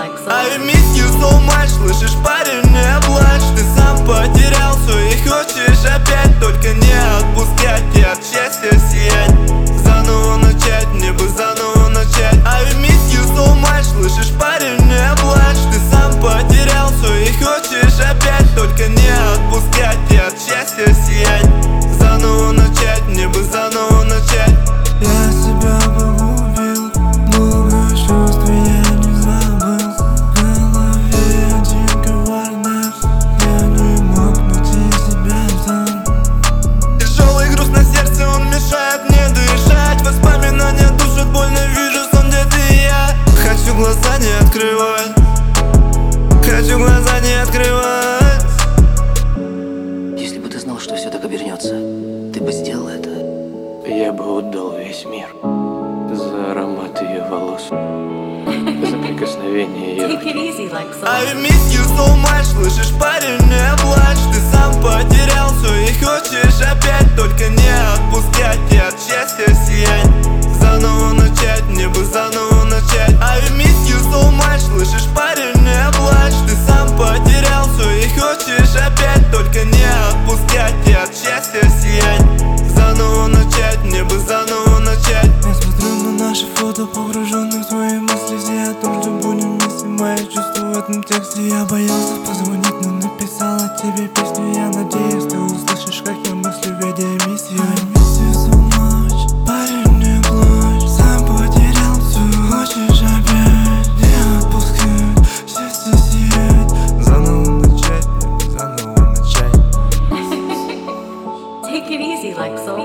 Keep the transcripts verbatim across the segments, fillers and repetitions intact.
I miss you so much. Слышишь, парень, не плачь. Ты сам потерял все и хочешь опять. Только не отпускать и от счастья сиять. Заново начать, мне бы заново начать. I miss you so much. Слышишь, парень, не плачь. Ты сам потерял все и хочешь опять. Только не отпускать и от счастья сиять. Заново начать, мне бы заново начать. Я себя погубил, много чувств я не забыл. В голове один кавардак, я не мог найти себя сам. Тяжелый груз на сердце, он мешает мне дышать. Воспоминания душат, больно вижу сон, где ты и я. Хочу глаза не открывать, хочу глаза не открывать. Если бы ты знал, что все так обернется, ты бы сделал это. Я бы отдал весь мир за аромат ее волос, за прикосновение ее. I miss you so much. Слышишь, парень, не плачь. Ты сам потерял все и хочешь опять. Только не отпускать и от счастья сиять. Заново начать, мне бы заново начать. I miss you so much. Слышишь, парень, не плачь. Ты сам потерял все и хочешь опять. Только не отпускать и от счастья сиять. Заново начать, мне бы заново начать. Я смотрю на наши фото, погруженный в свои мысли. Все о том, что будем вместе, мои чувства в этом тексте. Я боялся позвонить, но написала тебе песню. Я надеюсь, ты услышишь, как я мыслю, ведя миссию. I miss you so much. Парень, не плачь. Сам потерял все, хочешь опять. Не отпускать, счастье сиять. Заново начать, заново начать. Take it easy, Lexo.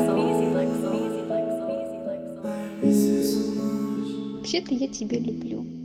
I miss you so much. Вообще-то я тебя люблю.